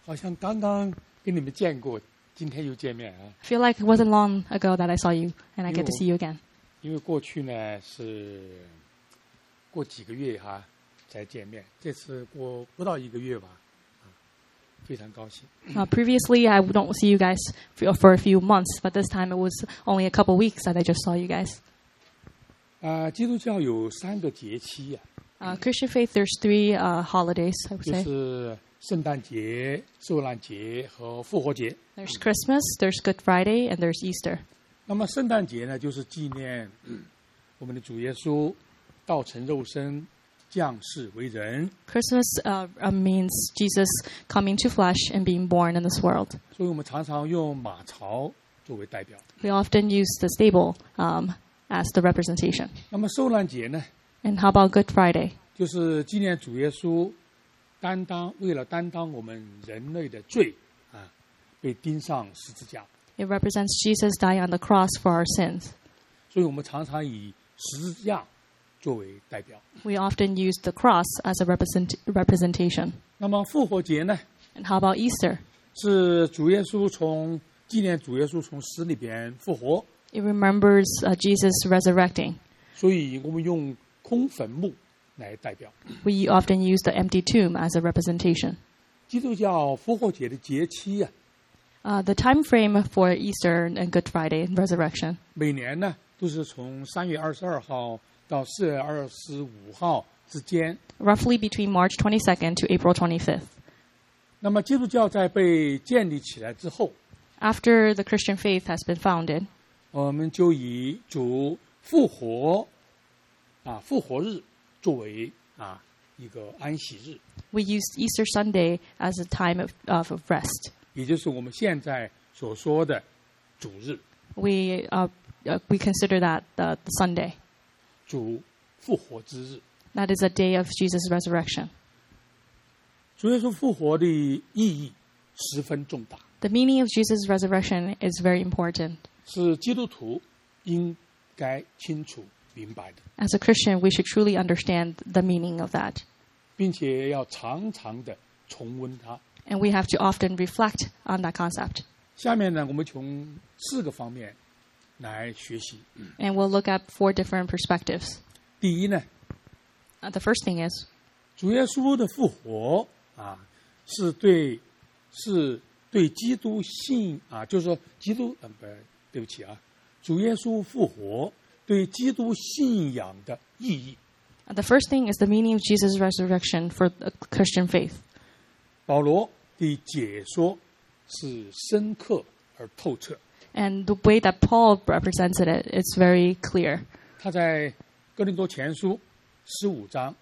好像刚刚跟你们见过，今天又见面啊。 I feel like it wasn't long ago that I saw you, and I get to see you again. 因为过去呢是过几个月才见面，这次过不到1个月吧，非常高兴。 Previously, I don't see you guys for a few months, but this time it was only a couple weeks that I just saw you guys. 基督教有3个节期 Christian faith, there's 3 holidays, I would 就 say. 是圣诞节、受难节和复活节。 There's Christmas, there's Good Friday, and there's Easter. 那么圣诞节呢，就是纪念我们的主耶稣道成肉身，降世为人。 Christmas means Jesus coming to flesh and being born in this world. 所以我们常常用马槽作为代表。 We often use the stable as the representation. 那么受难节呢， And how about Good Friday? 就是纪念主耶稣为了担当我们人类的罪被钉上十字架。 It represents Jesus dying on the cross for our sins. 所以我们常常以十字架作为代表。 We often use the cross as a representation. 那么复活节呢， And how about Easter? 是纪念主耶稣从死里边复活， It remembers Jesus resurrecting. 所以我们用空坟墓来代表。 We often use the empty tomb as a representation. 基督教复活节的节期 The time frame for Easter and Good Friday and resurrection 每年呢都是从3月22号到4月25号之间。 roughly between March 22nd to April 25th. 那么基督教在被建立起来之后， After the Christian faith has been founded, 我们就以主复活日作为一个安息日， we used Easter Sunday as a time of rest. 也就是我们现在所说的主日， We consider that the Sunday. 主复活之日。 That is a day of Jesus' resurrection. 主耶稣复活的意义十分重大， The meaning of Jesus' resurrection is very important. 是基督徒应该清楚明白的， As a Christian, we should truly understand the meaning of that. 并且要常常的重温它。 And we have to often reflect on that concept. 下面呢，我们从4个方面来学习。 And we'll look at 4 different perspectives. 第一呢， The first thing is, 主耶稣的复活是对基督信就是说主耶稣复活对基督信仰的意义。 the first thing is the meaning of Jesus' resurrection for the Christian faith. 保罗的解说是深刻而透彻。 And the way that Paul represented it, it's very clear. 他在哥林多前书15章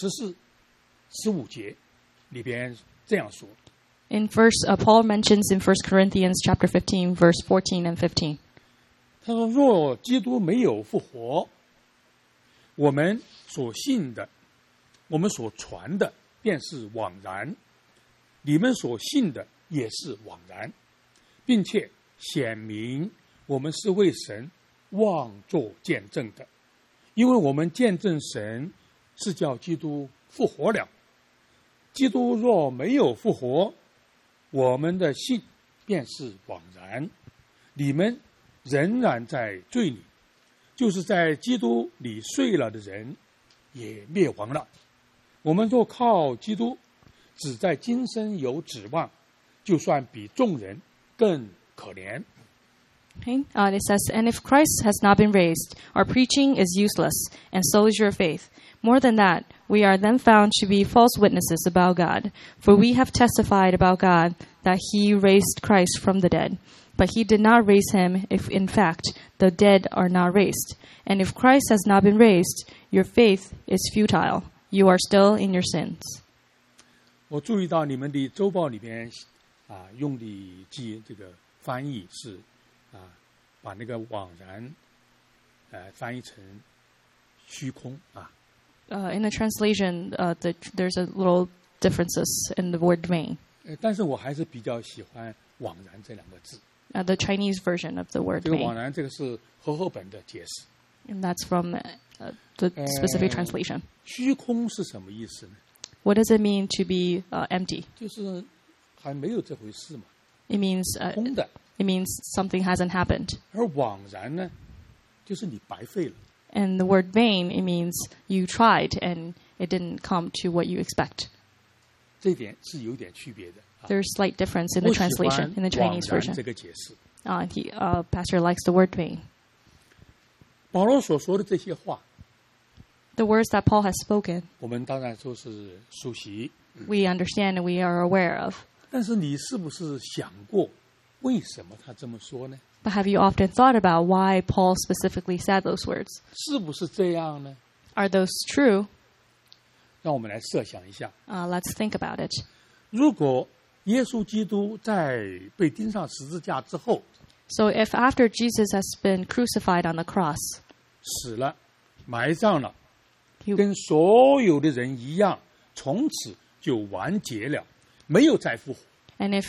14、15节里边这样说。 Paul mentions in 1 Corinthians chapter 15, verse 14 and 15. 他说：“若基督没有复活，我们所信的，我们所传的，便是枉然；你们所信的也是枉然，并且显明我们是为神妄作见证的，因为我们见证神是叫基督复活了。基督若没有复活，我们的信便是枉然，你们仍然在罪里，就是在基督里睡了的人也灭亡了。我们若靠基督只在今生有指望，就算比众人更可怜。” Okay? It says, "And if Christ has not been raised, our preaching is useless, and so is your faith. More than that, we are then found to be false witnesses about God. For we have testified about God that he raised Christ from the dead. But he did not raise him if, in fact, the dead are not raised. And if Christ has not been raised, your faith is futile. You are still in your sins." 我注意到你们的周报里边用的这个翻译是把那个枉然翻译成虚空 In the translation, there's a little differences in the word vain. 但是我还是比较喜欢枉然这2个字。 The Chinese version of the word 这个枉 vain. 然这个是和合本的解释。 And that's from the specific translation. 虚空是什么意思呢？ What does it mean to be empty? 就是还没有这回事嘛， It means 空的。 it means something hasn't happened. 而枉然呢，就是你白费了。 And the word vain, it means you tried and it didn't come to what you expect. 这一点是有点区别的。 There's slight difference in the 我喜欢 translation, in the 枉 Chinese 然 version. 这个解释。 Pastor likes the word vain. 保罗所说的这些话， The words that Paul has spoken, 我们当然都是熟悉。 we understand and we are aware of. 但是你是不是想过，为什么他这么说呢？ But have you often thought about why Paul specifically said those words? 是不是这样呢？ Are those true? 让我们来设想一下， Let's think about it. 如果耶稣基督在被钉上十字架之后， So if after Jesus has been crucified on the cross, 死了，埋葬了， he, 跟所有的人一样，从此就完结了，没有再复活。 and if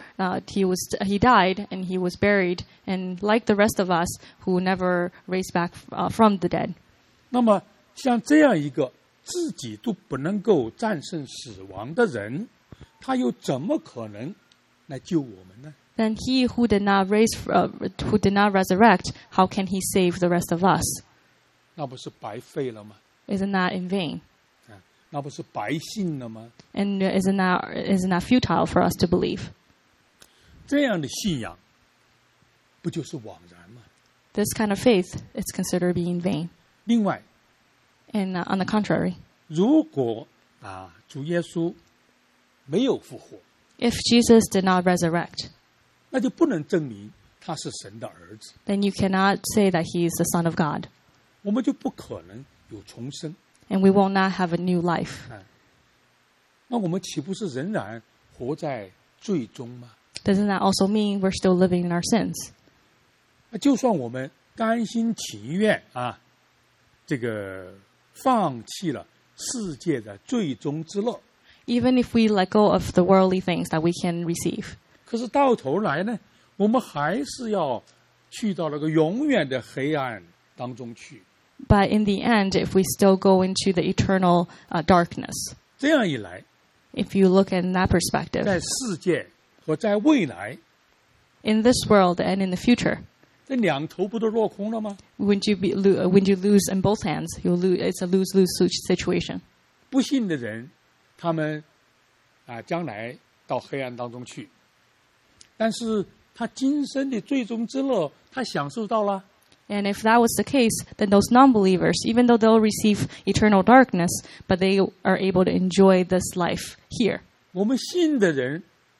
he died and he was buried, and like the rest of us who never raised back from the dead, 那么像这样一个自己都不能够战胜死亡的人，他又怎么可能来救我们呢？ then he who did not resurrect, how can he save the rest of us? 那不是白费了吗？ Isn't that in vain? 那不是白信了吗？ And isn't that futile for us to believe? 这样的信仰，不就是枉然吗？ This kind of faith is considered being vain. 另外， And on the contrary, 如果主耶稣没有复活， if Jesus did not resurrect, 那就不能证明他是神的儿子， then you cannot say that he is the Son of God, 我们就不可能有重生。 and we will not have a new life. 那我们岂不是仍然活在罪中吗？ Doesn't that also mean we're still living in our sins? 就算我们甘心情愿这个放弃了世界的最终之乐， Even if we let go of the worldly things that we can receive, 可是到头来呢，我们还是要去到那个永远的黑暗当中去。 but in the end, if we still go into the eternal darkness, 这样一来， if you look in that perspective, 在世界和在未来， in this world and in the future, 这两头不都落空了吗？ when you lose in both hands, it's a lose-lose situation. 不信的人，他们将来到黑暗当中去，但是他今生的最终之乐，他享受到了。 And if that was the case, then those non-believers, even though they'll receive eternal darkness, but they are able to enjoy this life here. 我们信的人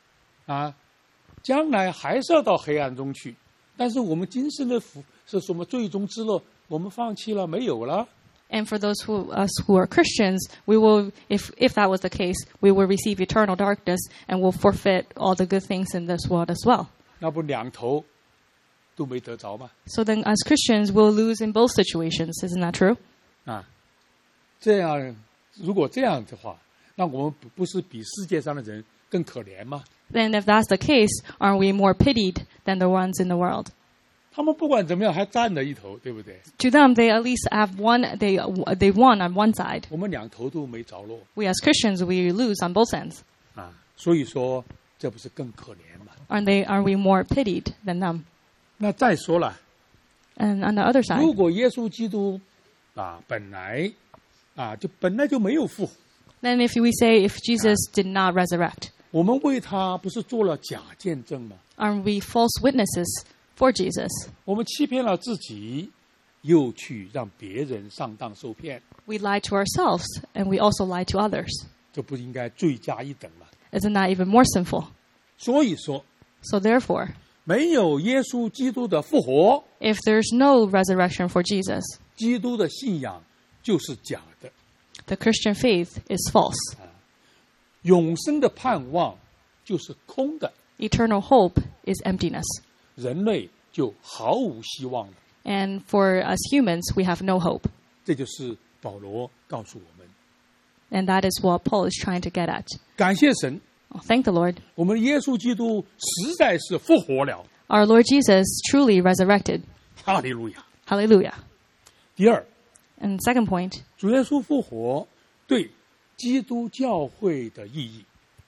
将来还是要到黑暗中去，但是我们今生的福是什么最终之乐，我们放弃了，没有了。 And for those us who are Christians, we will, if that was the case, we will receive eternal darkness and will forfeit all the good things in this world as well. 那不两头都没得着吗？ So then as Christians, we'll lose in both situations. Isn't that true? 这样如果这样的话，那我们不是比世界上的人更可怜吗？ Then if that's the case, aren't we more pitied than the ones in the world? 他们不管怎么样还占了一头，对不对？ To them, they at least have they won on one side. 我们两头都没着落 We as Christians, we lose on both ends. 所以说这不是更可怜吗？ Are we more pitied than them? 那再说了， And on the other 如 side, 果耶稣基督本来就没有复活， then if we say if Jesus did not resurrect, 我们为他不是做了假见证吗？ aren't we false witnesses for Jesus? 我们欺骗了自己，又去让别人上当受骗， We lie to ourselves, and we also lie to others. 这不应该罪加一等吗？ Isn't that even more sinful? 所以说， So therefore, 没有耶稣基督的复活， if there's no resurrection for Jesus, 基督的信仰就是假的， the Christian faith is false. 永生的盼望就是空的， Eternal hope is emptiness. 人类就毫无希望了。 And for us humans, we have no hope. 这就是保罗告诉我们。 And that is what Paul is trying to get at. 感谢神， Thank the Lord. 我们耶稣基督实在是复活了， Our Lord Jesus truly resurrected. 哈利路亚。 Hallelujah. 第二， And second point, 主耶稣复活对基督教会的意义，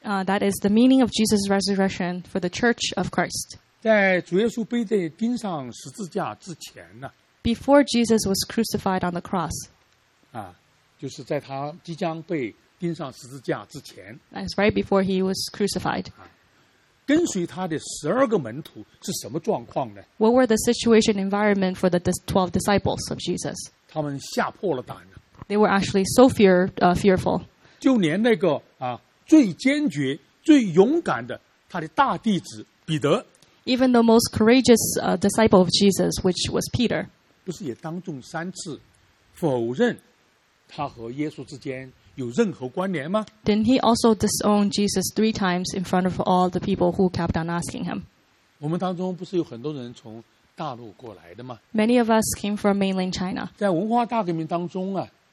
That is the meaning of Jesus' resurrection for the Church of Christ. 在主耶稣被钉上十字架之前呢， Before Jesus was crucified on the cross, 就是在他即将被钉上十字架之前， that is right before he was crucified, 跟随他的12个门徒是什么状况呢？ what were the situation environment for the 12 disciples of Jesus? 他们吓破了胆了， They were actually so fearful. 就连那个最坚决、最勇敢的他的大弟子彼得， Even the most courageous disciple of Jesus, which was Peter, 不是也当众3次否认他和耶稣之间有任何关联吗？ didn't he also disown Jesus 3 times in front of all the people who kept on asking him? 我们当中不是有很多人从大陆过来的吗？ Many of us came from mainland China. 在文化大革命当中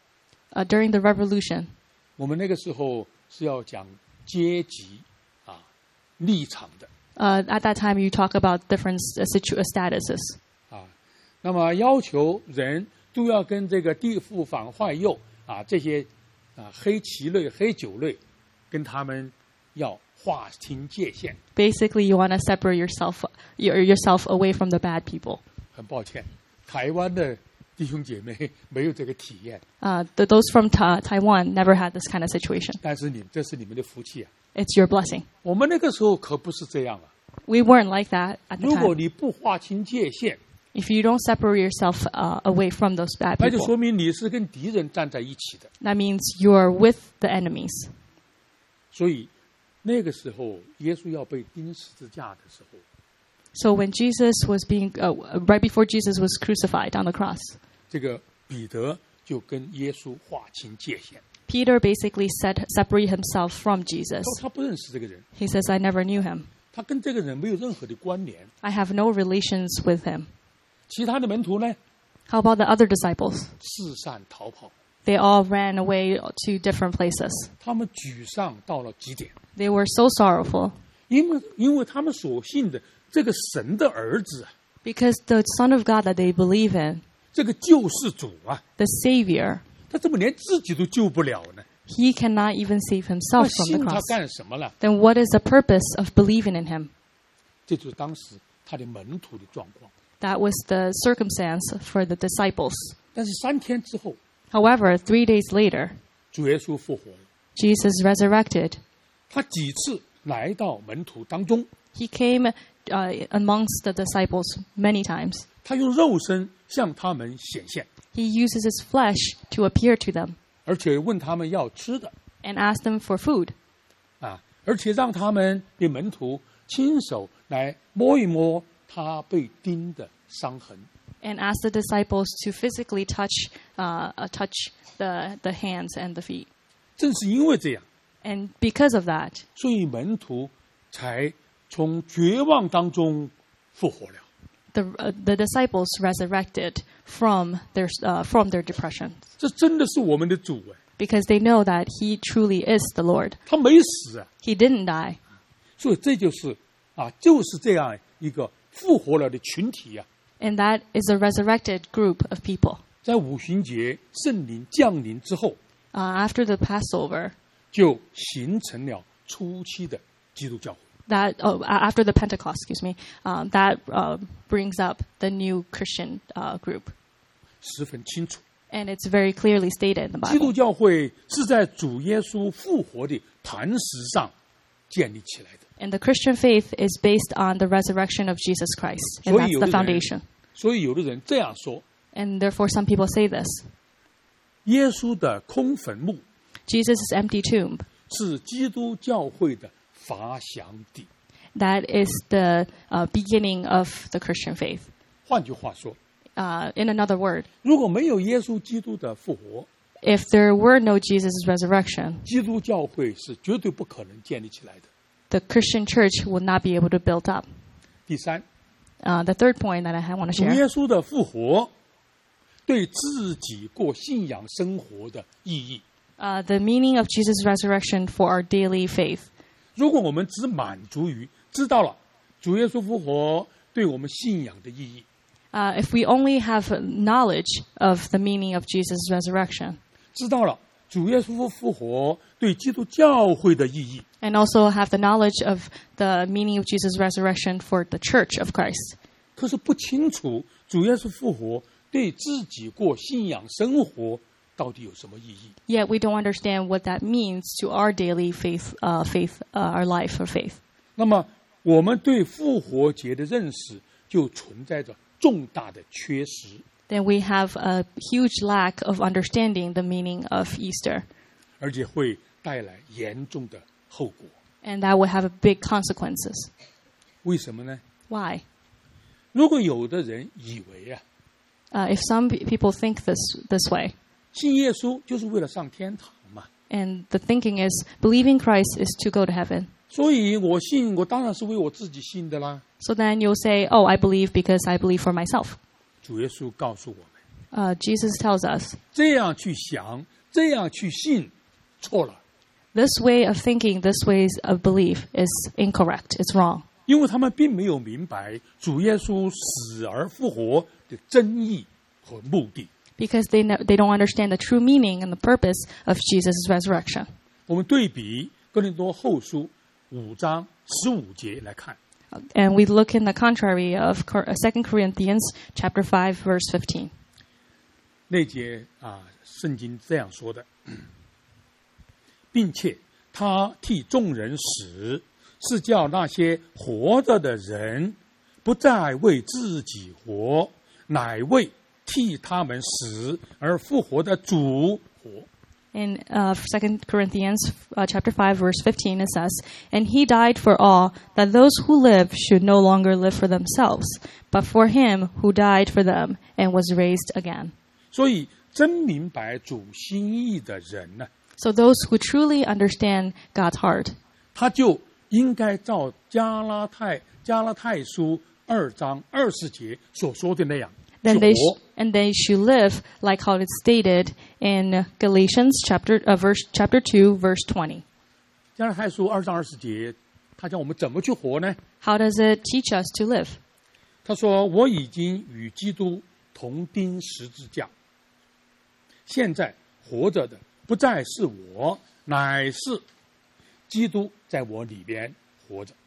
During the revolution, 我们那个时候是要讲阶级立场的 at that time you talk about different statuses. 那么要求人都要跟这个地富反坏右这些黑旗类、黑酒类，跟他们要划清界限。 Basically, you want to separate yourself away from the bad people. 很抱歉，台湾的弟兄姐妹没有这个体验， Those from Taiwan never had this kind of situation. 但是这是你们的福气。 It's your blessing. 我们那个时候可不是这样。 We weren't like that at the 如果 time. 你不划清界限， If you don't separate yourself away from those bad 那就 people, 说明你是跟敌人站在一起的。 that means you're with the enemies. 所以那个时候，耶稣要被钉十字架的时候， So when Jesus was right before Jesus was crucified on the cross, 这个彼得就跟耶稣划清界限。 Peter basically separate himself from Jesus. 他不认识这个人， He says, I never knew him. 他跟这个人没有任何的关联。 I have no relations with him. 其他的门徒呢， How about the other disciples? 四散逃跑， They all ran away to different places. 他们沮丧到了极点， They were so sorrowful 因为他们所信的这个神的儿子 because the Son of God that they believe in, 这个救世主 the Savior, 他怎么连自己都救不了呢？ he cannot even save 那 himself from 信 the 他 cross. 干什么了？ Then what is the purpose of believing in him? 这就是当时他的门徒的状况。 That was the circumstance for the disciples. 但是3天之后， However, 3 days later, 主耶稣复活了， Jesus resurrected. 他几次来到门徒当中， He came amongst the disciples many times. 他用肉身向他们显现， He uses his flesh to appear to them 而且问他们要吃的 and ask them for food, 而且让他们的门徒亲手来摸一摸他被钉的伤痕。 and ask the disciples to physically touch the hands and the feet. 正是因为这样， And because of that, 所以门徒才从绝望当中复活了。 the disciples resurrected from their depression 这真的是我们的主 because they know that he truly is the Lord. 他没死 He didn't die. 所以这就是就是这样一个复活了的群体 And that is a resurrected group of people. 在五旬节圣灵降临之后， After the Passover, 就形成了初期的基督教会。 after the Pentecost, that brings up the new Christian group. 十分清楚， And it's very clearly stated in the 基督 Bible. 教会是在主耶稣复活的磐石上建立起来的。 And the Christian faith is based on the resurrection of Jesus Christ. And that's the foundation. 所以有的人这样说， And therefore some people say this. 耶稣的空坟墓 Jesus' empty tomb, 是基督教会的发祥地。 that is the beginning of the Christian faith. 换句话说， In another word, 如果没有耶稣基督的复活， if there were no Jesus' resurrection, 基督教会是绝对不可能建立起来的。 the Christian church would not be able to build up. 第三， The third point that I want to 主 share, 耶稣的复活对自己过信仰生活的意义。 the meaning of Jesus' resurrection for our daily faith. 如果我们只满足于知道了主耶稣复活对我们信仰的意义， If we only have knowledge of the meaning of Jesus' resurrection, 知道了主耶稣复活对基督教会的意义。 and also have the knowledge of the meaning of Jesus' resurrection for the church of Christ. 可是不清楚主耶稣复活对自己过信仰生活到底有什么意义。 Yet we don't understand what that means to our daily faith, our life of faith. 那么我们对复活节的认识就存在着重大的缺失， Then we have a huge lack of understanding the meaning of Easter, 而且会带来严重的后果。 and that would have big consequences. 为什么呢？ Why? 如果有的人以为 If some people think this way, 信耶稣就是为了上天堂嘛， and the thinking is believing Christ is to go to heaven. 所以我信，我当然是为我自己信的啦。 So then you'll say, oh, I believe because I believe for myself. 主耶稣告诉我们， Jesus tells us 这样去想，这样去信，错了， this way of thinking, this way of belief is incorrect. It's wrong. 因为他们并没有明白主耶稣死而复活的真意和目的。 Because they don't understand the true meaning and the purpose of Jesus' resurrection. 我们对比哥林多后书5章15节来看， And we look in the contrary of 2 Corinthians chapter 5, verse 15. 那节圣经这样说的，并且他替众人死，是叫那些活着的人不再为自己活，乃为替他们死而复活的主活。 In 2 Corinthians chapter 5, verse 15, it says, And he died for all, that those who live should no longer live for themselves, but for him who died for them and was raised again. 所以真明白主心意的人呢， So those who truly understand God's heart, 他就应该照加拉太书2章20节所说的那样去 then 活。 they should live like how it's stated in Galatians chapter 2, verse 20. 加拉太书2章20节，他讲我们怎么去活呢？ How does it teach us to live? 他说：“我已经与基督同钉十字架，现在活着的不再是我，乃是基督在我里边活着。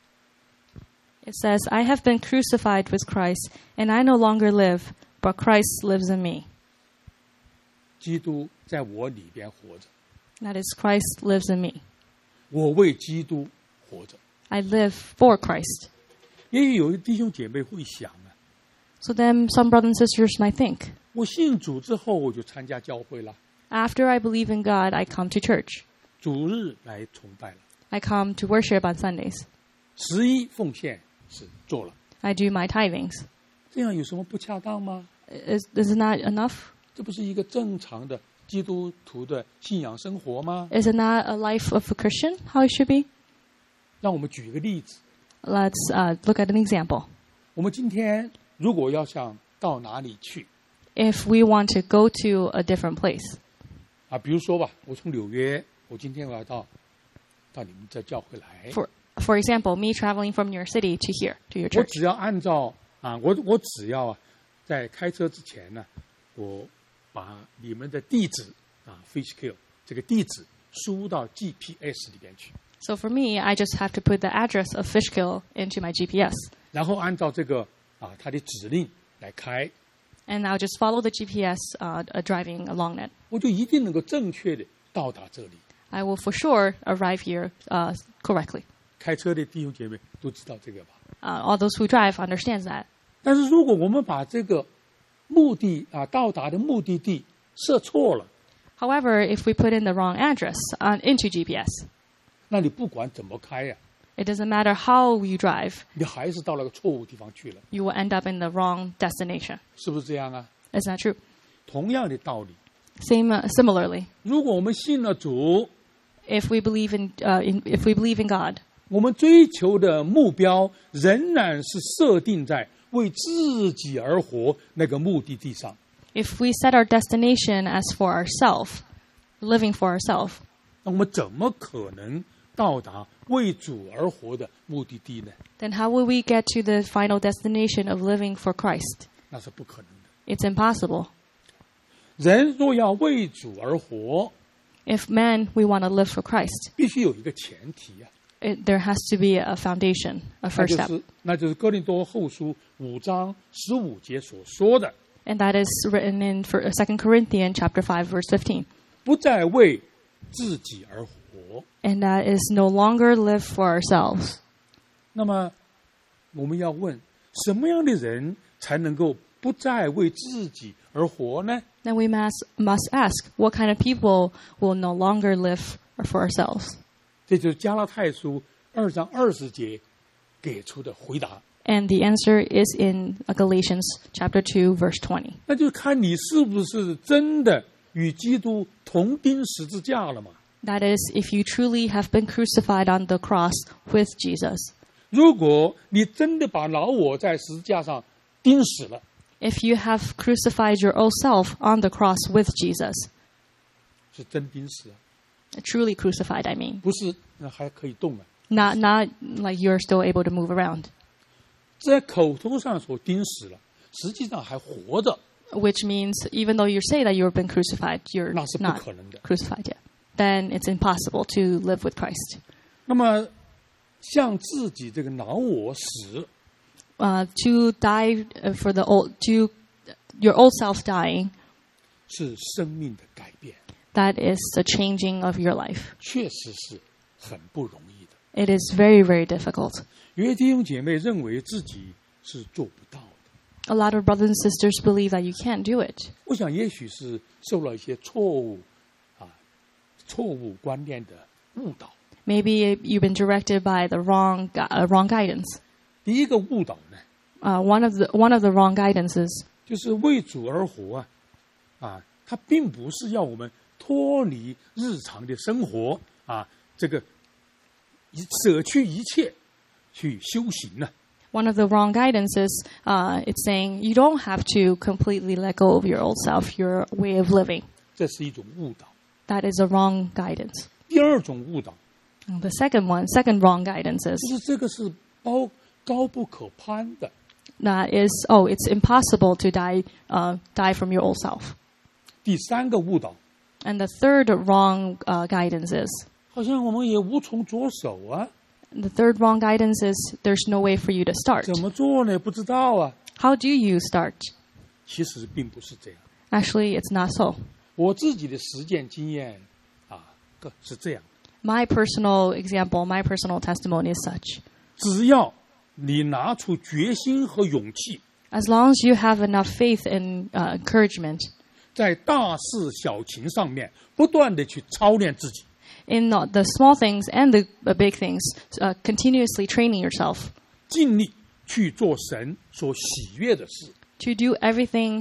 It says, I have been crucified with Christ, and I no longer live, but Christ lives in me. 基督在我里边活着， That is, Christ lives in me. 我为基督活着。 I live for Christ. 也许有的弟兄姐妹会想啊， So then some brothers and sisters might think, 我信主之后我就参加教会了， after I believe in God, I come to church. 主日来崇拜了， I come to worship on Sundays. 11奉献是做了， I do my tithings. 这样有什么不恰当吗？ Is it not enough? 这不是一个正常的基督徒的信仰生活吗？ Is it not a life of a Christian, how it should be? 让我们举一个例子， Let's look at an example. 我们今天如果要想到哪里去 If we want to go to a different place, 比如说吧，我从纽约，我今天我要到你们这教会来， for example, me traveling from your city to here, to your 我 church. 只要按照我只要在开车之前呢，我把你们的地址FishKill 这个地址输入到 GPS 里边去， So for me, I just have to put the address of Fishkill into my GPS. 然后按照这个它的指令来开， And I'll just follow the GPS driving along it. 我就一定能够正确的到达这里。 I will for sure arrive here correctly. 开车的弟兄姐妹都知道这个吧？ All those who drive understands that. 但是如果我们把这个目的到达的目的地设错了， However, if we put in the wrong address into GPS, 那你不管怎么开呀， it doesn't matter how you drive, 你还是到了个错误地方去了， you will end up in the wrong destination. 是不是这样啊？ Isn't that true? 同样的道理， Similarly, 如果我们信了主， if we believe in God, 我们追求的目标仍然是设定在为自己而活那个目的地上。 if we set our destination as for ourselves, living for ourselves, 那我们怎么可能到达为主而活的目的地呢？ then how will we get to the final destination of living for Christ? 那是不可能的。 It's impossible. 人若要为主而活， If men, we want to live for Christ, 必须有一个前提啊， there has to be a foundation, a 那 first 就 step. 是哥林多后书5章15节所说的， And that is written in 2 Corinthians chapter 5, verse 15. 不再为自己而活。 And that is no longer live for ourselves. 那么我们要问，什么样的人才能够不再为自己而活呢？ Then we must ask, what kind of people will no longer live for ourselves? 这就是加拉太书2章20节给出的回答。 And the answer is in Galatians chapter 2, verse 20. 那就看你是不是真的与基督同钉十字架了嘛。 That is, if you truly have been crucified on the cross with Jesus. 如果你真的把老我在十字架上钉死了， If you have crucified your old self on the cross with Jesus, 是真钉死啊， truly crucified, I mean. 不是那还可以动啊。 Not like you're still able to move around, 在口头上所钉死了，实际上还活着， which means even though you say that you've been crucified, you're 那是不 not 可能的。 crucified yet. Then it's impossible to live with Christ. 那么向自己这个老我死， To die for your old self dying, 是生命的改变， that is the changing of your life. 确实是很不容易的。 It is very, very difficult. 有些弟兄姐妹认为自己是做不到的， A lot of brothers and sisters believe that you can't do it. 我想也许是受了一些错误观念的误导。 Maybe you've been directed by the wrong guidance. 第一个误导呢， One of the wrong guidances 就是为主而活它并不是要我们脱离日常的生活这个舍去一切去修行呢。 one of the wrong guidances. It's saying you don't have to completely let go of your old self, your way of living. 这是一种误导。 That is a wrong guidance. 第二种误导 The second wrong guidance is 就是这个是高不可攀的。 that is, it's impossible to die from your old self. 第三个误导， And the third wrong guidance is 好像我们也无从着手啊， the third wrong guidance is there's no way for you to start. 怎么做呢？不知道啊。 How do you start? 其实并不是这样， Actually, it's not so. 我自己的实践经验是这样， My personal example, my personal testimony is such. 只要你拿出决心和勇气， As long as you have enough faith and encouragement 在大事小情上面不断的去操练自己， in the small things and the big things, continuously training yourself 尽力去做神所喜悦的事， to do everything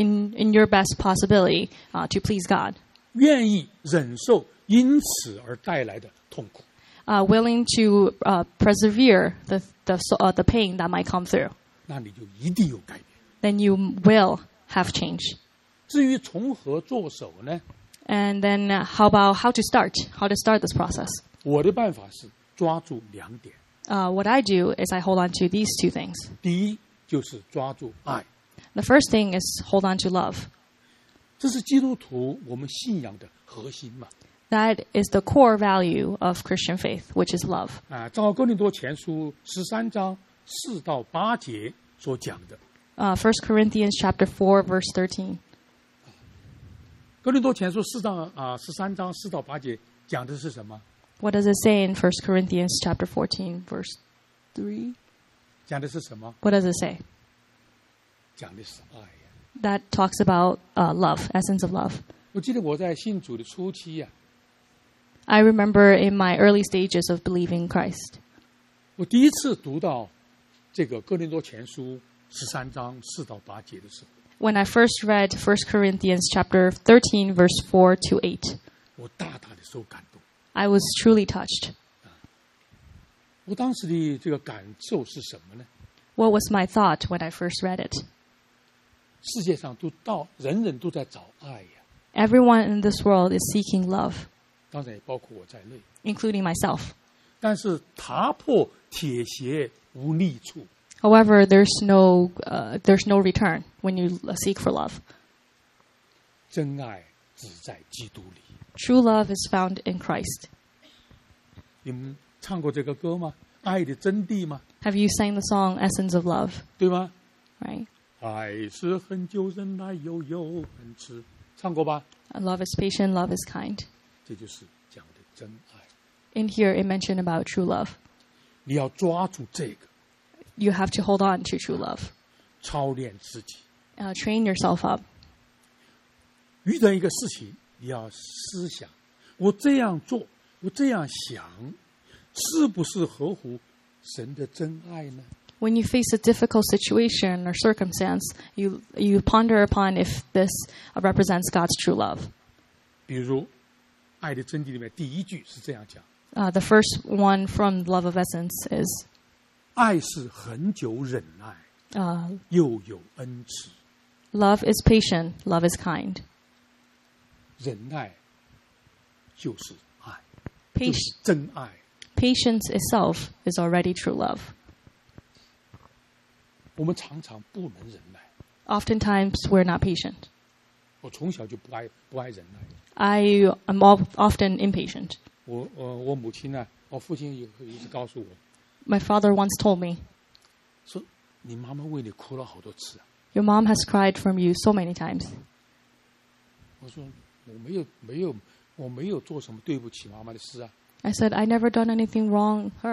in your best possibility to please God, 愿意忍受因此而带来的痛苦， willing to persevere the pain that might come through. 那你就一定有改变。 Then you will have change. 至于从何着手呢？ And then how about how to start this process? 我的办法是抓住两点， What I do is I hold on to these two things. 第一就是抓住爱， The first thing is hold on to love. 这是基督徒我们信仰的核心嘛。 That is the core value of Christian faith, which is love. 照哥林多前书13章4到8节所讲的， 1 Corinthians chapter 4, verse 13. 哥林多前书13章4到8节讲的是什么？ What does it say in 1 Corinthians chapter 14, verse 3? 讲的是什么？ What does it say? 讲的是爱呀。 That talks about love, essence of love. 我记得我在信主的初期 I remember in my early stages of believing Christ, 我第一次读到这个哥林多前书13章4到8节的时候， when I first read 1 Corinthians chapter 13, verse 4 to 8, 我大大的受感动。 I was truly touched. 我当时的这个感受是什么呢？ What was my thought when I first read it? 世界上人人都在找爱呀， Everyone in this world is seeking love, 当然也包括我在内。 including myself. 但是踏破铁鞋无觅处， However, there's no return when you seek for love. 真爱只在基督里。 True love is found in Christ. 你们唱过这个歌吗？爱的真谛吗？ Have you sang the song Essence of Love? 对吗？ Right? 爱是恒久忍耐，又有恩慈，唱过吧？ Love is patient, love is kind. 这就是讲的真爱。 In here, it mentioned about true love. 你要抓住这个， You have to hold on to true love. 操练自己。 Train yourself up. 遇到一个事情，你要思想：我这样做，我这样想，是不是合乎神的真爱呢？ When you face a difficult situation or circumstance, you ponder upon if this represents God's true love. 比如，《爱的真谛》里面第一句是这样讲： The first one from Love of Essence is, 爱是恒久忍耐，又有恩慈。 love is patient, love is kind. 忍耐就是爱，就 Patience. 是真爱。 Patience itself is already true love. 我们常常不能忍耐， Oftentimes, we're not patient. 我从小就不爱忍耐。 I am often impatient. 我母亲呢，我父亲有一次告诉我 My father once told me, 说：“你妈妈为你哭了好多次啊。 Your mom has cried from you so many times. ” 我说：“我没有做什么对不起妈妈的事啊。 I said, I never done anything wrong her. ”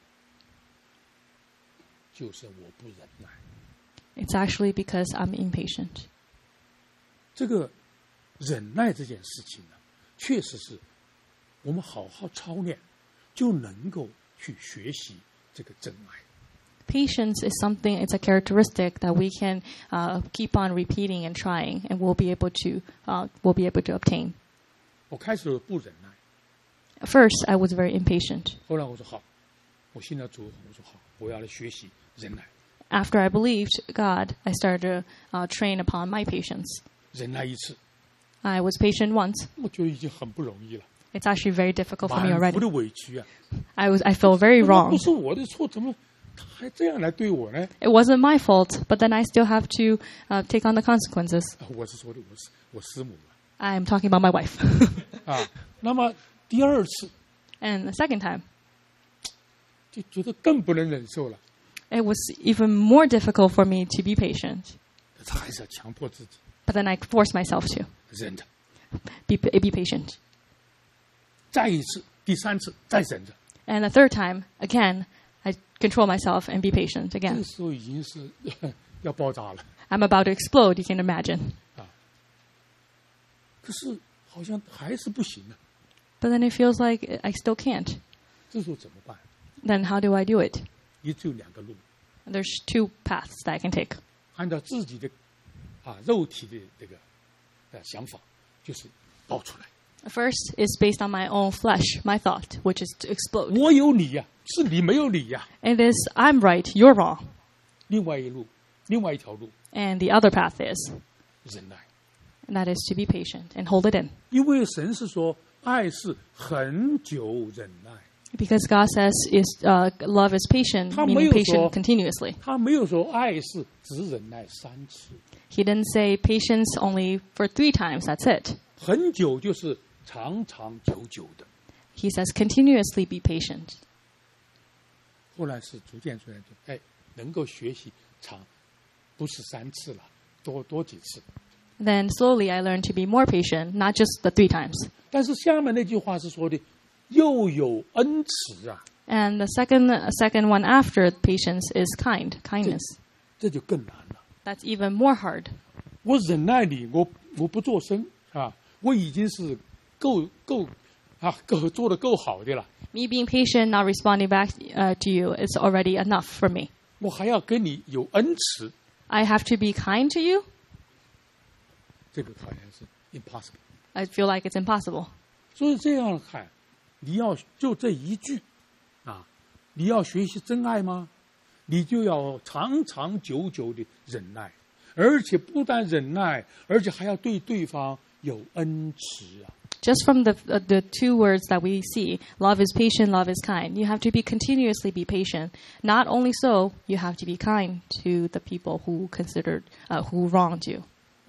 就是我不忍耐。 It's actually because I'm impatient. 这个忍耐这件事情呢，确实是我们好好操练，就能够去学习这个真爱。 Patience is something, it's a characteristic that we can keep on repeating and trying, and we'll be able to obtain. 我开始不忍耐， At first, I was very impatient. 后来我说好，我信了主，我说好，我要来学习忍耐。 After I believed God, I started to train upon my patience. 忍耐一次， I was patient once. 我觉得已经很不容易了， It's actually very difficult for me 满腹 already. 的委屈啊！ I felt very 不 wrong. 是我的错，怎么他还这样来对我呢？ It wasn't my fault, but then I still have to take on the consequences. 我是说的，我师母 I'm talking about my wife. 啊。那么第二次 And the second time, 就觉得更不能忍受了， it was even more difficult for me to be patient. 他还是要强迫自己 But then I forced myself to 忍着。 be patient. 再一次，第三次再忍着， And the third time, again, I control myself and be patient 这 again. 个时候已经是要爆炸了。 I'm about to explode, you can imagine. 可是好像还是不行呢， But then it feels like I still can't. 这时候怎么办？ Then how do I do it? 也只有两个路， There's two paths that I can take. 按照自己的肉体的这个想法，就是爆出来。 First is based on my own flesh, my thought, which is to explode. 我有理呀，是你没有理呀。 It is, I'm right, you're wrong. 另外一条路， And the other path is, 忍耐。 and that is to be patient and hold it in. 因为神是说，爱是恒久忍耐， Because God says love is patient, 他没有 meaning 说 patient continuously. 他没有说爱是只忍耐3次， He didn't say patience only for 3 times, that's it. 恒久就是长长久久的。 He says continuously be patient. 后来是逐渐能够学习不是3次了，多几次。 Then slowly I learned to be more patient, not just the 3 times. 但是下面那句话是说的，又有恩慈啊， And the second one after patience is kindness. 这就更难了。 That's even more hard. 我忍耐你，我不做声我已经是够做得够好的了， Me being patient, not responding back to you, is already enough for me. 我还要跟你有恩慈， I have to be kind to you? 这个好像是 impossible。 I feel like it's impossible. 所以这样看，你要就这一句你要学习真爱吗？你就要长长久久的忍耐，而且不但忍耐，而且还要对对方有恩慈啊。 Just from the 2 words that we see, love is patient, love is kind. You have to be continuously be patient. Not only so, you have to be kind to the people who wronged you.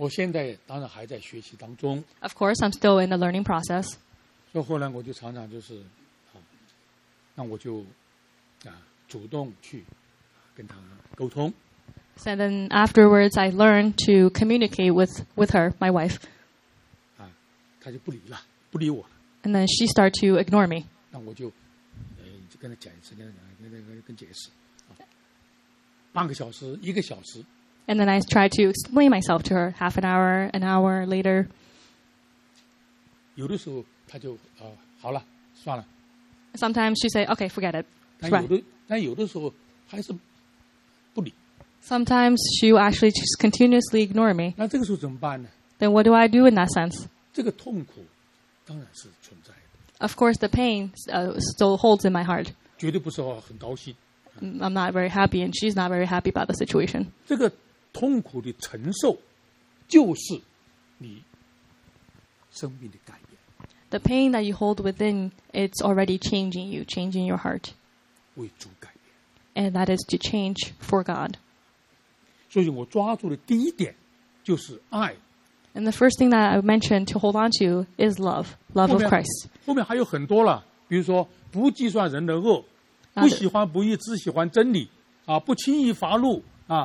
我现在当然还在学习当中， Of course, I'm still in the learning process. 所以后来我就常常就是那我就主动去跟他沟通。 So then afterwards, I learned to communicate with her, my wife. 他就不理我了。 And then she started to ignore me. 那我就跟他讲一次，跟解释半个小时1个小时。 And then I tried to explain myself to her half an hour later. 有的时候他就好了，算了。 Sometimes she say, okay, forget it. Right. 但有的时候还是不理。 Sometimes she will actually just continuously ignore me. 那这个时候怎么办呢？ Then what do I do in that sense? 这个痛苦当然是存在的， Of course, the pain still holds in my heart. 绝对不是很高兴。 I'm not very happy, and she's not very happy about the situation. 这个痛苦的承受，就是你生命的改变。 The pain that you hold within, it's already changing you, changing your heart. 为主改变。 And that is to change for God. 所以我抓住的第一点就是爱。 And the first thing that I mentioned to hold on to is love of Christ. 后面还有很多了，比如说不计算人的恶，不喜欢不义，只喜欢真理不轻易发怒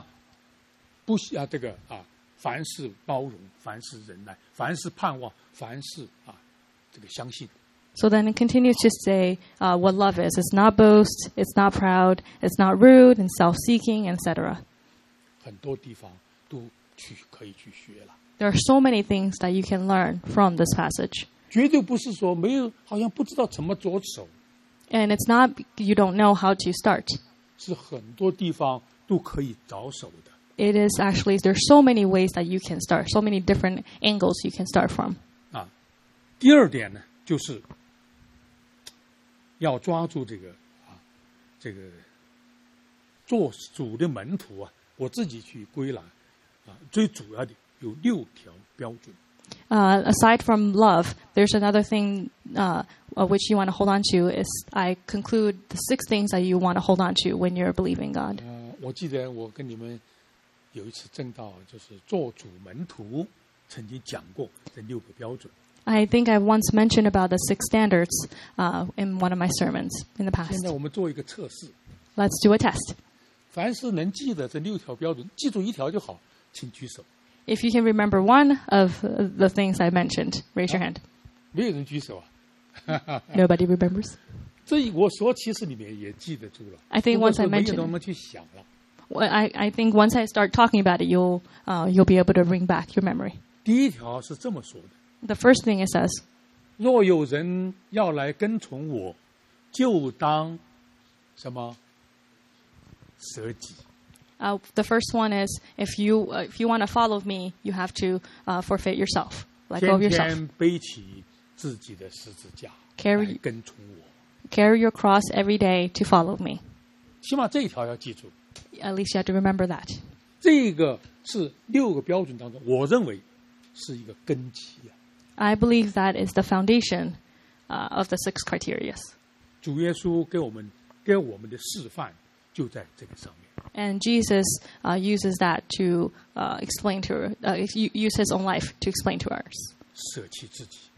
凡事包容，凡事忍耐，凡事盼望，凡事这个相信。 So then it continues to say what love is. It's not boast, it's not proud, it's not rude and self-seeking, etc. 很多地方都可以去学了。 There are so many things that you can learn from this passage. 绝对不是说没有，好像不知道怎么着手。 And it's not you don't know how to start. 是很多地方都可以着手的。 It is actually, there's so many ways that you can start, so many different angles you can start from. 第二点呢，就是要抓住这个做主的门徒我自己去归纳最主要的有6条标准。 Aside from love, there's another thing which you want to hold on to. Is I conclude the 6 things that you want to hold on to when you're believing God. 我记得我跟你们有一次正道，就是做主门徒，曾经讲过这6个标准。 I think I once mentioned about the 6 standards in one of my sermons in the 现 past. 在我们做一个测试， Let's do a test. 凡是能记得这6条标准，记住1条就好，请举手。 If you can remember one of the things I mentioned, raise your hand. 没有人举手 Nobody remembers. 这我说其实你们也记得住了。 I think once I 没有 mentioned, 那么去想了。 I think once I start talking about it, you'll be able to bring back your memory. 第1条是这么说的： The first thing it says, 若有人要来跟从我，就当什么舍己。 the first one is if you want to follow me, you have to forfeit yourself, let go of 天 yourself. 天背起自己的十字架 Carry- 来跟从我。 Carry your cross every day to follow me. 起码这1条要记住。 At least you have to remember that. 这个是6个标准当中，我认为是一个根基 I believe that is the foundation of the 6 criteria. 主耶稣给我们的示范就在这个上面。 And Jesus uses that to explain to use his own life to explain to ours. 舍弃自己，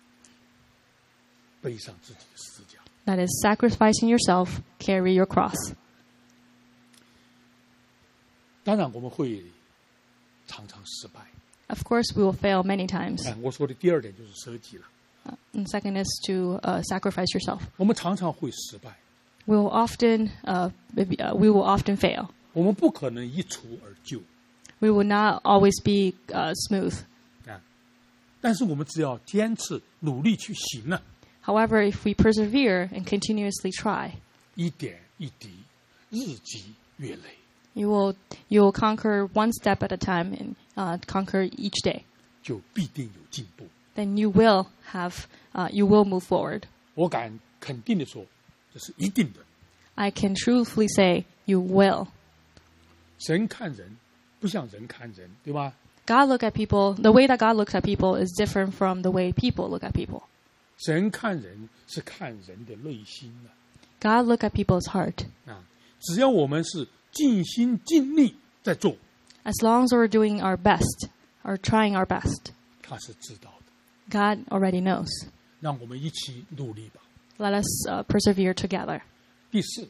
背上自己的十字架。 That is sacrificing yourself, carry your cross. 当然我们会常常失败。 Of course, we will fail many times. 我说的第2点就是舍己了。 And second is to sacrifice yourself. 我们常常会失败， We will often fail. 我们不可能一蹴而就 We will not always be smooth. 但是我们只要坚持努力去行呢， However, if we persevere and continuously try, 一点一滴，日积月累， you will conquer one step at a time and conquer each day. 就必定有进步。 Then you will move forward. 我敢肯定的说，这是一定的。 I can truthfully say you will. 神看人不像人看人，对吧？ God look at people, the way that God looks at people is different from the way people look at people. 神看人是看人的内心 God look at people's heart. 只要我们是尽心尽力在做， As long as we're doing our best or trying our best. 他是知道的。 God already knows. 让我们一起努力吧。 Let us persevere together. 第四，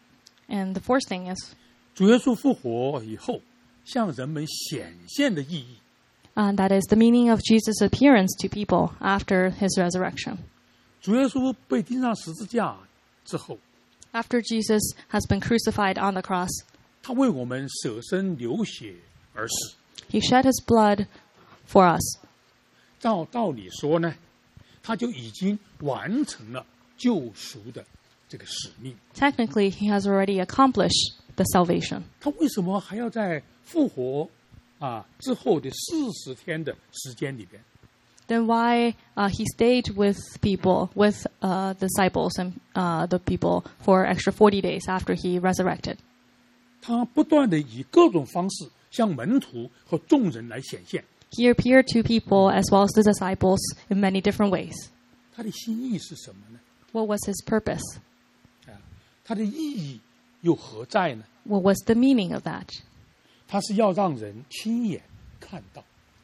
And the fourth thing is, 主耶稣复活以后，向人们显现的意义。 that is the meaning of Jesus' appearance to people after his resurrection. 主耶稣被钉上十字架之后， After Jesus has been crucified on the cross, 他为我们舍身流血而死。 he shed his blood for us. 照道理说呢，他就已经完成了救赎的这个使命。 Technically, he has already accomplished the salvation. 他为什么还要在复活之后的40天的时间里边， Then why he stayed with people, with disciples and the people for extra 40 days after he resurrected? 他不断的以各种方式向门徒和众人来显现。 He appeared to people as well as the disciples in many different ways. 他的心意是什么呢？ What was his purpose? 他的意义又何在呢？ What was the meaning of that? 他是要让人亲眼看到，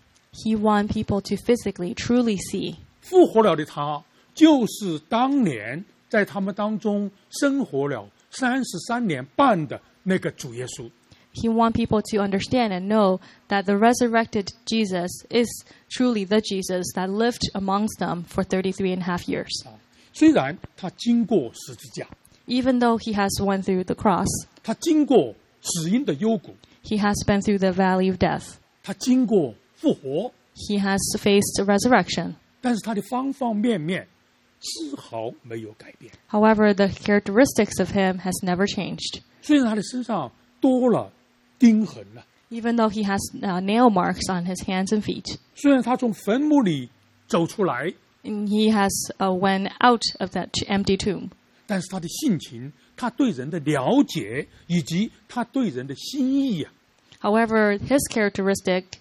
He wanted people to physically, truly see. 复活了的他，就是当年在他们当中生活了33年半的那个主耶稣。 He wanted people to understand and know that the resurrected Jesus is truly the Jesus that lived amongst them for 33 and a half years. 虽然他经过十字架， Even though he has went through the cross, 他经过死荫的幽谷， he has been through the valley of death. 他经过复活， He has faced resurrection. 但是他的方方面面丝毫没有改变。 However, the characteristics of him has never changed. 虽然他的身上多了钉痕了， Even though he has nail marks on his hands and feet, 虽然他从坟墓里走出来， and he has went out of that empty tomb, 但是他的性情，他对人的了解以及他对人的心意 however, his characteristics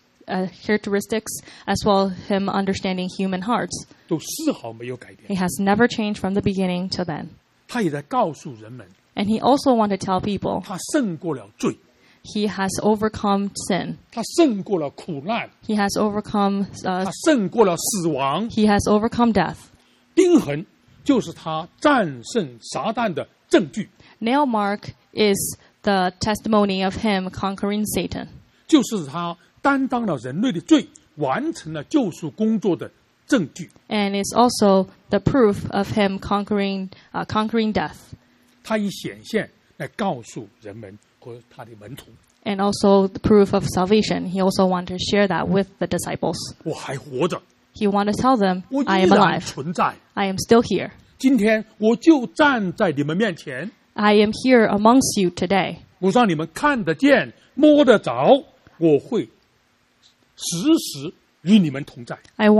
as well as him understanding human hearts, 都丝毫没有改变。 he has never changed from the beginning till then. 他也在告诉人们， And he also wanted to tell people 他胜过了罪， he has overcome sin. 他胜过了苦难， He has overcome 他胜过了死亡。 he has overcome death. 钉痕就是他战胜撒旦的证据， Nail mark is the testimony of him conquering Satan. 就是他担当了人类的罪，完成了救赎工作的证据。 And it's also the proof of him conquering death. 他以显现来告诉人们和他的门徒， And also the proof of salvation. He also wanted to share that with the disciples. 我还活着， He wanted to tell them, 我 I 依 am 然 alive. 存在。 I am still here. 今天我就站在你们面前， I am here amongst you today. 我让你们看得见、摸得着，我会时时与你们同在。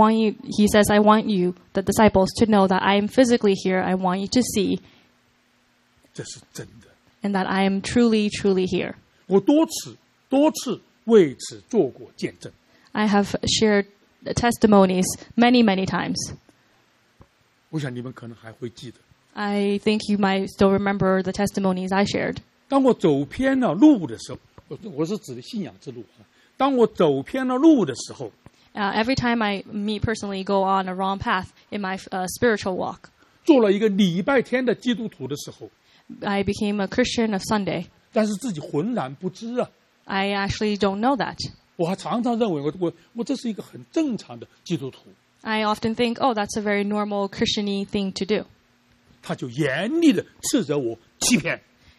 He says, I want you, the disciples, to know that I am physically here. I want you to see 这是真的。 and that I am truly, truly here. 我多次为此做过见证。 I have shared the testimonies many, many times. 我想你们可能还会记得， I think you might still remember the testimonies I shared. 当我走偏了路的时候，我是指的信仰之路啊。当我走偏了路的时候， Every time me personally go on a wrong path in my spiritual walk, 做了一个礼拜天的基督徒的时候， I became a Christian of Sunday. 但是自己浑然不知啊。 I actually don't know that. 我还常常认为我这是一个很正常的基督徒， I often think, oh, that's a very normal Christian-y thing to do. 他就严厉的斥责我欺骗。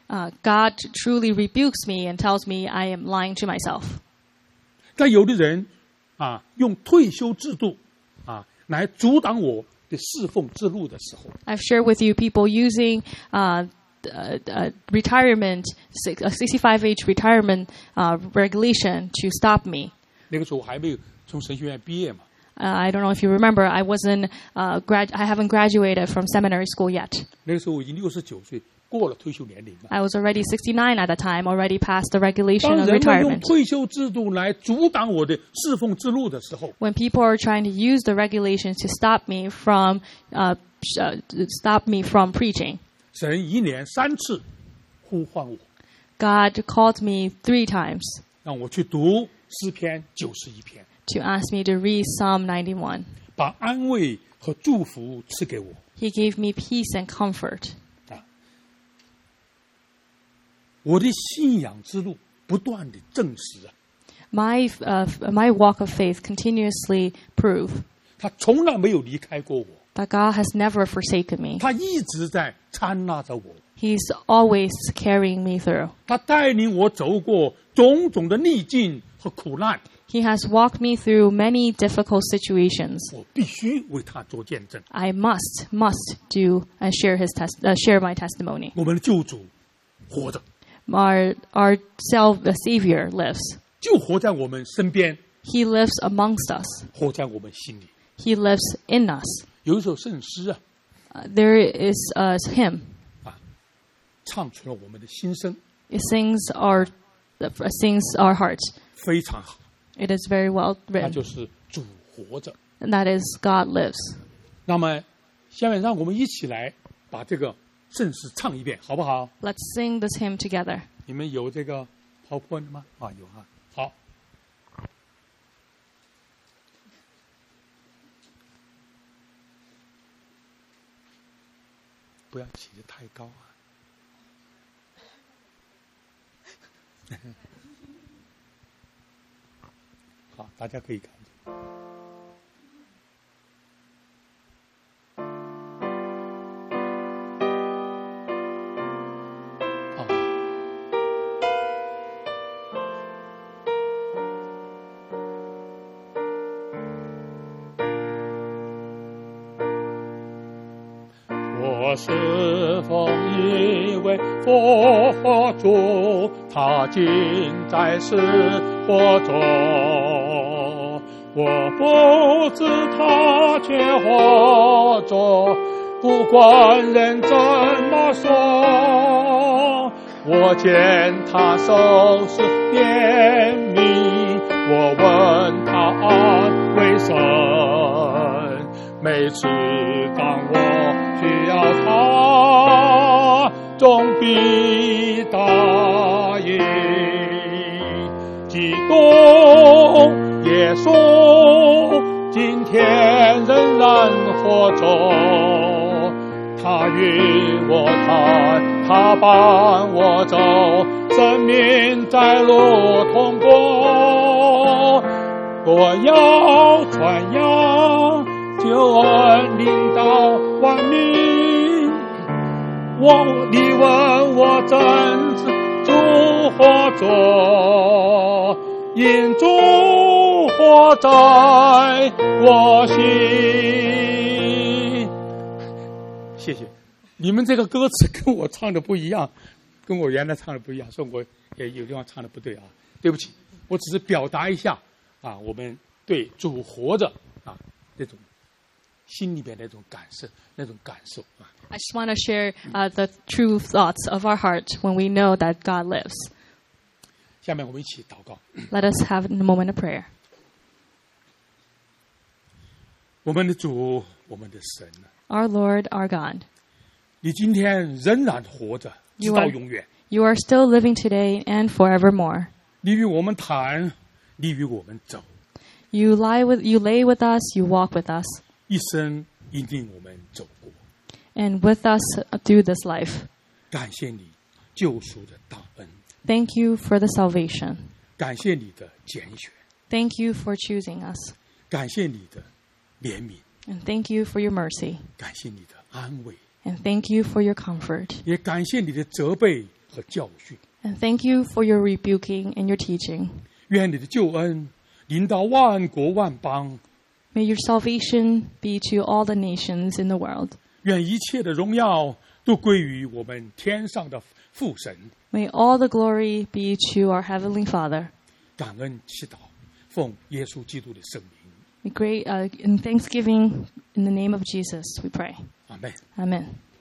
God truly rebukes me and tells me I am lying to myself. 但有的人用退休制度来阻挡我的侍奉之路的时候， I've shared with you people using retirement, a 65-age retirement regulation to stop me. 那个时候我还没有从神学院毕业嘛， I don't know if you remember, I haven't graduated from seminary school yet. 那个时候我已经69岁，过了退休年龄嘛。 I was already 69 at the time, already past the regulation 当 of 人们用 retirement. 退休制度来阻挡我的侍奉之路的时候， When people are trying to use the regulations to stop me from preaching, 神一连3次呼唤我， God called me 3 times 让我去读诗篇91篇。 to ask me to read Psalm 91. 把安慰和祝福赐给我。 He gave me peace and comfort. 我的信仰之路不断的证实啊， My walk of faith continuously prove 他从来没有离开过我， that God has never forsaken me. 他一直在搀拉着我， He's always carrying me through. 他带领我走过种种的逆境和苦难， He has walked me through many difficult situations. 我必须为他做见证。 I must do and share my testimony. 我们的救主活着， Our Savior lives. 就活在我们身边， He lives amongst us. 活在我们心里。 He lives in us. 有一首圣诗啊， There is a hymn. 唱出了我们的心声， It sings our hearts. 非常好。 It is very well 那 written. 就是主活着。 And that is God lives. 那么，下面让我们一起来把这个圣诗唱一遍，好不好？ Let's sing this hymn together. 你们有这个 PowerPoint 吗？啊，有啊。好。不要起得太高啊。好，大家可以看见。好。我是否以为佛主他今在世活着？我不知他却活着，不管人怎么说。我见他手是怜悯，我问他安为神。每次当我需要他，总必答应。基督耶稣今天仍然活着，他与我谈，他伴我走，生命在路通过。我要传扬救恩临到万民。你问我怎知主活着，因主活在我心。谢谢。你们这个歌词跟我唱的不一样，跟我原来唱的不一样，所以我也有地方唱的不对啊，对不起。我只是表达一下啊，我们对主活着啊那种心里边那种感受啊。 I just want to share the true thoughts of our heart when we know that God lives. 下面我们一起祷告。 Let us have a moment of prayer. 我们的主，我们的神， Our Lord, our God, 你今天仍然活着，直到永远。 you are still living today and forevermore. 你与我们谈，你与我们走， You lay with us, you walk with us, 一生引领我们走过。 and with us through this life. 感谢你救赎的大恩， Thank you for the salvation. 感谢你的拣选， Thank you for choosing us. 感谢你的怜悯， And thank you for your mercy. 感谢你的安慰， And thank you for your comfort. 也感谢你的责备和教训。 And thank you for your rebuking and your teaching. 愿你的救恩临到万国万邦， May your salvation be to all the nations in the world. 愿一切的荣耀都归于我们天上的父神。 May all the glory be to our Heavenly Father. 感恩祈祷，奉耶稣基督的圣名， In thanksgiving, in the name of Jesus, we pray. 阿门。 Amen.